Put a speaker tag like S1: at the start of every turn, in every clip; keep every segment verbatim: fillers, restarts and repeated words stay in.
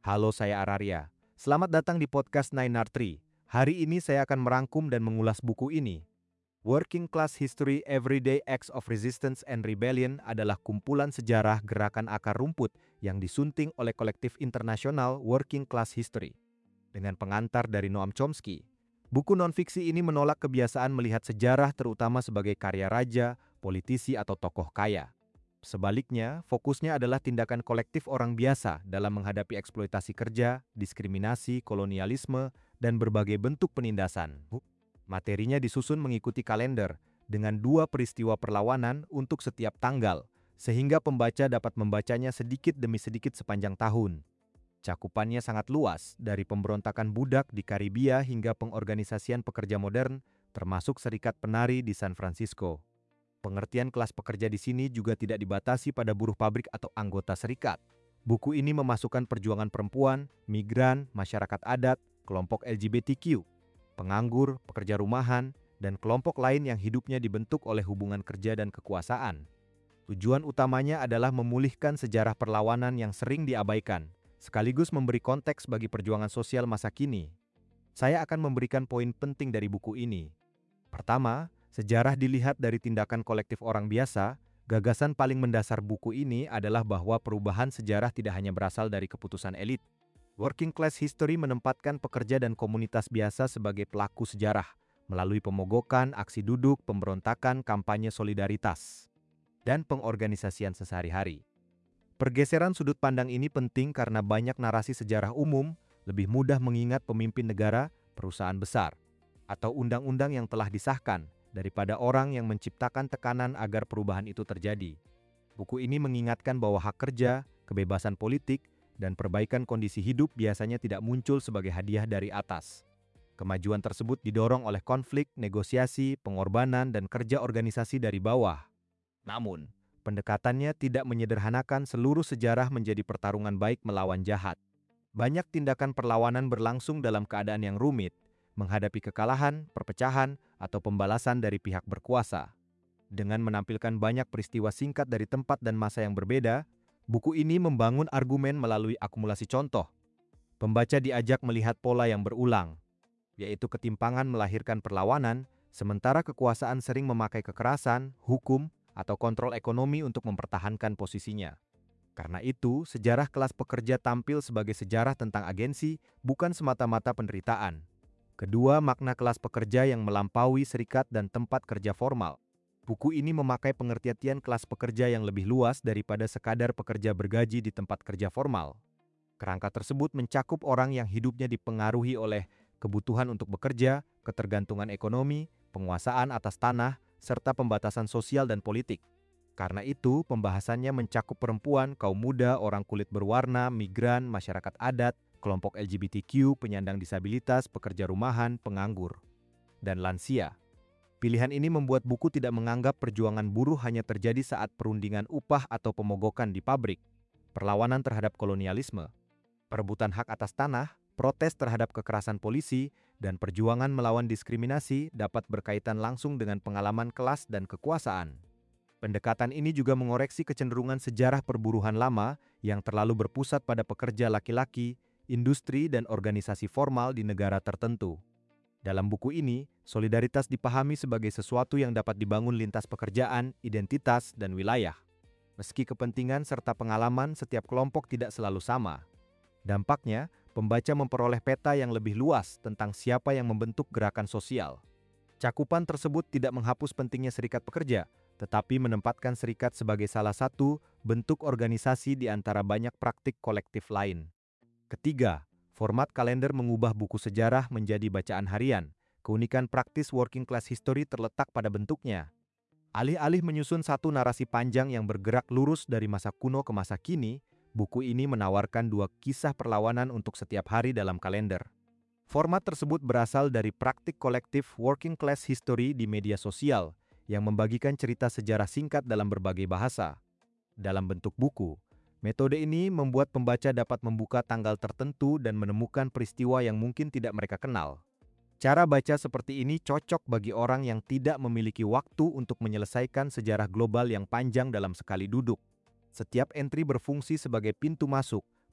S1: Halo, saya Araria. Selamat datang di podcast Nine R Tree. Hari ini saya akan merangkum dan mengulas buku ini. Working Class History Everyday Acts of Resistance and Rebellion adalah kumpulan sejarah gerakan akar rumput yang disunting oleh kolektif internasional Working Class History. Dengan pengantar dari Noam Chomsky, buku non-fiksi ini menolak kebiasaan melihat sejarah terutama sebagai karya raja, politisi, atau tokoh kaya. Sebaliknya, fokusnya adalah tindakan kolektif orang biasa dalam menghadapi eksploitasi kerja, diskriminasi, kolonialisme, dan berbagai bentuk penindasan. Materinya disusun mengikuti kalender dengan dua peristiwa perlawanan untuk setiap tanggal, sehingga pembaca dapat membacanya sedikit demi sedikit sepanjang tahun. Cakupannya sangat luas, dari pemberontakan budak di Karibia hingga pengorganisasian pekerja modern, termasuk Serikat Penari di San Francisco. Pengertian kelas pekerja di sini juga tidak dibatasi pada buruh pabrik atau anggota serikat. Buku ini memasukkan perjuangan perempuan, migran, masyarakat adat, kelompok L G B T Q, penganggur, pekerja rumahan, dan kelompok lain yang hidupnya dibentuk oleh hubungan kerja dan kekuasaan. Tujuan utamanya adalah memulihkan sejarah perlawanan yang sering diabaikan, sekaligus memberi konteks bagi perjuangan sosial masa kini. Saya akan memberikan poin penting dari buku ini. Pertama, sejarah dilihat dari tindakan kolektif orang biasa. Gagasan paling mendasar buku ini adalah bahwa perubahan sejarah tidak hanya berasal dari keputusan elit. Working Class History menempatkan pekerja dan komunitas biasa sebagai pelaku sejarah, melalui pemogokan, aksi duduk, pemberontakan, kampanye solidaritas, dan pengorganisasian sehari-hari. Pergeseran sudut pandang ini penting karena banyak narasi sejarah umum lebih mudah mengingat pemimpin negara, perusahaan besar, atau undang-undang yang telah disahkan, daripada orang yang menciptakan tekanan agar perubahan itu terjadi. Buku ini mengingatkan bahwa hak kerja, kebebasan politik, dan perbaikan kondisi hidup biasanya tidak muncul sebagai hadiah dari atas. Kemajuan tersebut didorong oleh konflik, negosiasi, pengorbanan, dan kerja organisasi dari bawah. Namun, pendekatannya tidak menyederhanakan seluruh sejarah menjadi pertarungan baik melawan jahat. Banyak tindakan perlawanan berlangsung dalam keadaan yang rumit, menghadapi kekalahan, perpecahan, atau pembalasan dari pihak berkuasa. Dengan menampilkan banyak peristiwa singkat dari tempat dan masa yang berbeda, buku ini membangun argumen melalui akumulasi contoh. Pembaca diajak melihat pola yang berulang, yaitu ketimpangan melahirkan perlawanan, sementara kekuasaan sering memakai kekerasan, hukum, atau kontrol ekonomi untuk mempertahankan posisinya. Karena itu, sejarah kelas pekerja tampil sebagai sejarah tentang agensi, bukan semata-mata penderitaan. Kedua, makna kelas pekerja yang melampaui serikat dan tempat kerja formal. Buku ini memakai pengertian kelas pekerja yang lebih luas daripada sekadar pekerja bergaji di tempat kerja formal. Kerangka tersebut mencakup orang yang hidupnya dipengaruhi oleh kebutuhan untuk bekerja, ketergantungan ekonomi, penguasaan atas tanah, serta pembatasan sosial dan politik. Karena itu, pembahasannya mencakup perempuan, kaum muda, orang kulit berwarna, migran, masyarakat adat, kelompok L G B T Q, penyandang disabilitas, pekerja rumahan, penganggur, dan lansia. Pilihan ini membuat buku tidak menganggap perjuangan buruh hanya terjadi saat perundingan upah atau pemogokan di pabrik, perlawanan terhadap kolonialisme, perebutan hak atas tanah, protes terhadap kekerasan polisi, dan perjuangan melawan diskriminasi dapat berkaitan langsung dengan pengalaman kelas dan kekuasaan. Pendekatan ini juga mengoreksi kecenderungan sejarah perburuhan lama yang terlalu berpusat pada pekerja laki-laki, industri, dan organisasi formal di negara tertentu. Dalam buku ini, solidaritas dipahami sebagai sesuatu yang dapat dibangun lintas pekerjaan, identitas, dan wilayah. Meski kepentingan serta pengalaman setiap kelompok tidak selalu sama. Dampaknya, pembaca memperoleh peta yang lebih luas tentang siapa yang membentuk gerakan sosial. Cakupan tersebut tidak menghapus pentingnya serikat pekerja, tetapi menempatkan serikat sebagai salah satu bentuk organisasi di antara banyak praktik kolektif lain. Ketiga, format kalender mengubah buku sejarah menjadi bacaan harian. Keunikan praktis Working Class History terletak pada bentuknya. Alih-alih menyusun satu narasi panjang yang bergerak lurus dari masa kuno ke masa kini, buku ini menawarkan dua kisah perlawanan untuk setiap hari dalam kalender. Format tersebut berasal dari praktik kolektif Working Class History di media sosial yang membagikan cerita sejarah singkat dalam berbagai bahasa. Dalam bentuk buku, metode ini membuat pembaca dapat membuka tanggal tertentu dan menemukan peristiwa yang mungkin tidak mereka kenal. Cara baca seperti ini cocok bagi orang yang tidak memiliki waktu untuk menyelesaikan sejarah global yang panjang dalam sekali duduk. Setiap entry berfungsi sebagai pintu masuk,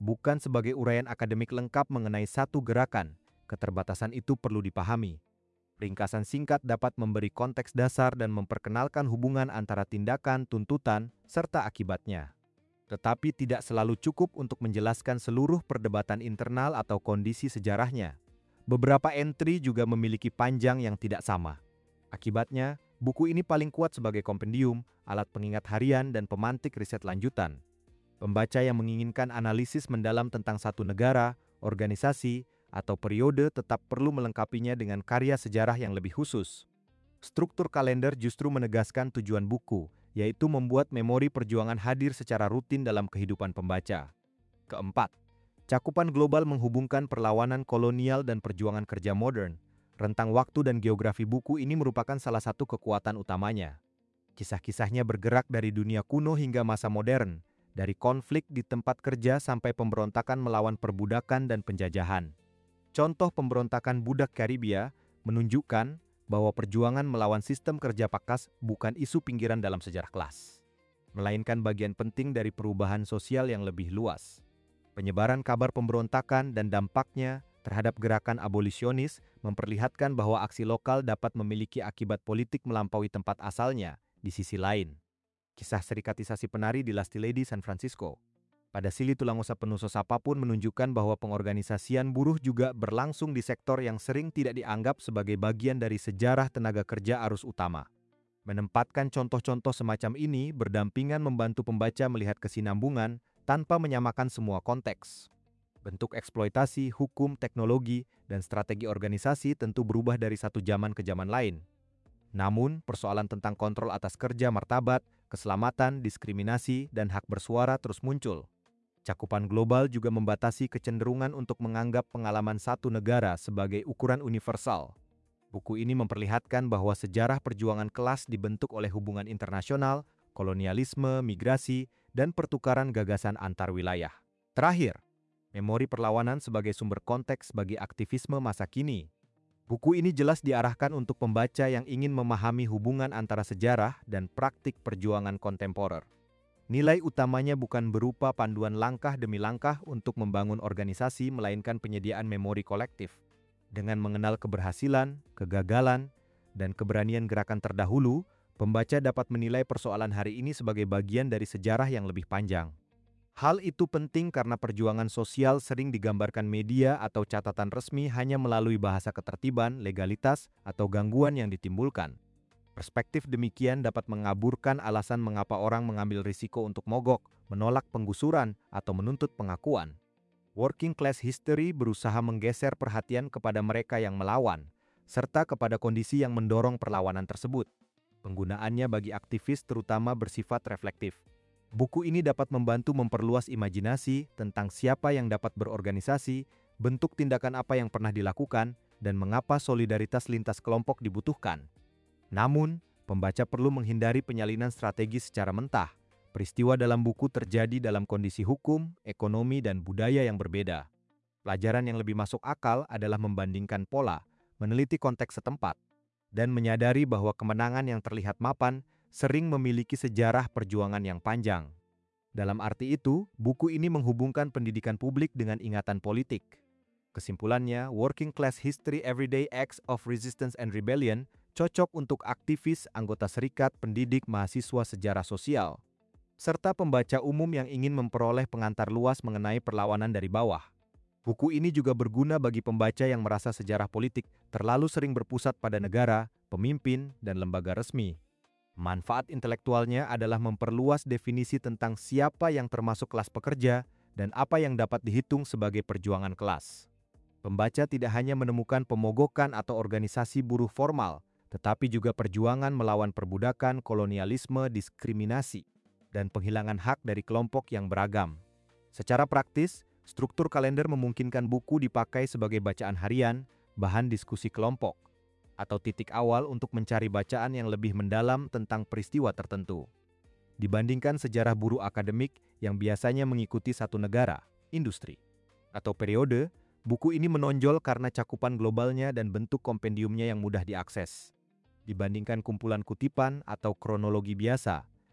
S1: bukan sebagai uraian akademik lengkap mengenai satu gerakan. Keterbatasan itu perlu dipahami. Ringkasan singkat dapat memberi konteks dasar dan memperkenalkan hubungan antara tindakan, tuntutan, serta akibatnya. Tetapi tidak selalu cukup untuk menjelaskan seluruh perdebatan internal atau kondisi sejarahnya. Beberapa entry juga memiliki panjang yang tidak sama. Akibatnya, buku ini paling kuat sebagai kompendium, alat pengingat harian, dan pemantik riset lanjutan. Pembaca yang menginginkan analisis mendalam tentang satu negara, organisasi, atau periode tetap perlu melengkapinya dengan karya sejarah yang lebih khusus. Struktur kalender justru menegaskan tujuan buku, yaitu membuat memori perjuangan hadir secara rutin dalam kehidupan pembaca. Keempat, cakupan global menghubungkan perlawanan kolonial dan perjuangan kerja modern. Rentang waktu dan geografi buku ini merupakan salah satu kekuatan utamanya. Kisah-kisahnya bergerak dari dunia kuno hingga masa modern, dari konflik di tempat kerja sampai pemberontakan melawan perbudakan dan penjajahan. Contoh pemberontakan budak Karibia menunjukkan bahwa perjuangan melawan sistem kerja pakas bukan isu pinggiran dalam sejarah kelas, melainkan bagian penting dari perubahan sosial yang lebih luas. Penyebaran kabar pemberontakan dan dampaknya terhadap gerakan abolisionis memperlihatkan bahwa aksi lokal dapat memiliki akibat politik melampaui tempat asalnya. Di sisi lain, kisah serikatisasi penari di Lusty Lady San Francisco pada Sili Tulangosa Penusos apapun menunjukkan bahwa pengorganisasian buruh juga berlangsung di sektor yang sering tidak dianggap sebagai bagian dari sejarah tenaga kerja arus utama. Menempatkan contoh-contoh semacam ini berdampingan membantu pembaca melihat kesinambungan tanpa menyamakan semua konteks. Bentuk eksploitasi, hukum, teknologi, dan strategi organisasi tentu berubah dari satu zaman ke zaman lain. Namun, persoalan tentang kontrol atas kerja martabat, keselamatan, diskriminasi, dan hak bersuara terus muncul. Cakupan global juga membatasi kecenderungan untuk menganggap pengalaman satu negara sebagai ukuran universal. Buku ini memperlihatkan bahwa sejarah perjuangan kelas dibentuk oleh hubungan internasional, kolonialisme, migrasi, dan pertukaran gagasan antar wilayah. Terakhir, memori perlawanan sebagai sumber konteks bagi aktivisme masa kini. Buku ini jelas diarahkan untuk pembaca yang ingin memahami hubungan antara sejarah dan praktik perjuangan kontemporer. Nilai utamanya bukan berupa panduan langkah demi langkah untuk membangun organisasi, melainkan penyediaan memori kolektif. Dengan mengenal keberhasilan, kegagalan, dan keberanian gerakan terdahulu, pembaca dapat menilai persoalan hari ini sebagai bagian dari sejarah yang lebih panjang. Hal itu penting karena perjuangan sosial sering digambarkan media atau catatan resmi hanya melalui bahasa ketertiban, legalitas, atau gangguan yang ditimbulkan. Perspektif demikian dapat mengaburkan alasan mengapa orang mengambil risiko untuk mogok, menolak penggusuran, atau menuntut pengakuan. Working Class History berusaha menggeser perhatian kepada mereka yang melawan, serta kepada kondisi yang mendorong perlawanan tersebut. Penggunaannya bagi aktivis terutama bersifat reflektif. Buku ini dapat membantu memperluas imajinasi tentang siapa yang dapat berorganisasi, bentuk tindakan apa yang pernah dilakukan, dan mengapa solidaritas lintas kelompok dibutuhkan. Namun, pembaca perlu menghindari penyalinan strategi secara mentah. Peristiwa dalam buku terjadi dalam kondisi hukum, ekonomi, dan budaya yang berbeda. Pelajaran yang lebih masuk akal adalah membandingkan pola, meneliti konteks setempat, dan menyadari bahwa kemenangan yang terlihat mapan sering memiliki sejarah perjuangan yang panjang. Dalam arti itu, buku ini menghubungkan pendidikan publik dengan ingatan politik. Kesimpulannya, Working Class History Everyday Acts of Resistance and Rebellion cocok untuk aktivis, anggota serikat, pendidik, mahasiswa sejarah sosial, serta pembaca umum yang ingin memperoleh pengantar luas mengenai perlawanan dari bawah. Buku ini juga berguna bagi pembaca yang merasa sejarah politik terlalu sering berpusat pada negara, pemimpin, dan lembaga resmi. Manfaat intelektualnya adalah memperluas definisi tentang siapa yang termasuk kelas pekerja dan apa yang dapat dihitung sebagai perjuangan kelas. Pembaca tidak hanya menemukan pemogokan atau organisasi buruh formal, tetapi juga perjuangan melawan perbudakan, kolonialisme, diskriminasi, dan penghilangan hak dari kelompok yang beragam. Secara praktis, struktur kalender memungkinkan buku dipakai sebagai bacaan harian, bahan diskusi kelompok, atau titik awal untuk mencari bacaan yang lebih mendalam tentang peristiwa tertentu. Dibandingkan sejarah buruh akademik yang biasanya mengikuti satu negara, industri, atau periode, buku ini menonjol karena cakupan globalnya dan bentuk kompendiumnya yang mudah diakses. Dibandingkan kumpulan kutipan atau kronologi biasa,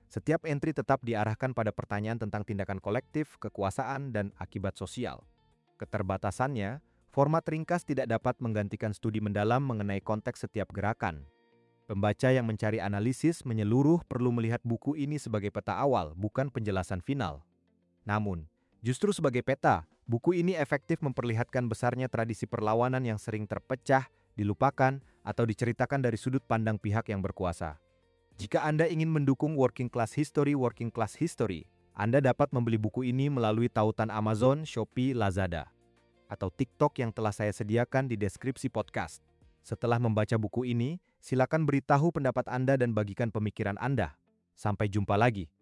S1: Setiap entry tetap diarahkan pada pertanyaan tentang tindakan kolektif, kekuasaan, dan akibat sosial. Keterbatasannya, format ringkas tidak dapat menggantikan studi mendalam mengenai konteks setiap gerakan. Pembaca yang mencari analisis menyeluruh perlu melihat buku ini sebagai peta awal, bukan penjelasan final. Namun, justru sebagai peta, buku ini efektif memperlihatkan besarnya tradisi perlawanan yang sering terpecah, dilupakan, atau diceritakan dari sudut pandang pihak yang berkuasa. Jika Anda ingin mendukung Working Class History Working Class History, Anda dapat membeli buku ini melalui tautan Amazon, Shopee, Lazada, atau TikTok yang telah saya sediakan di deskripsi podcast. Setelah membaca buku ini, silakan beritahu pendapat Anda dan bagikan pemikiran Anda. Sampai jumpa lagi.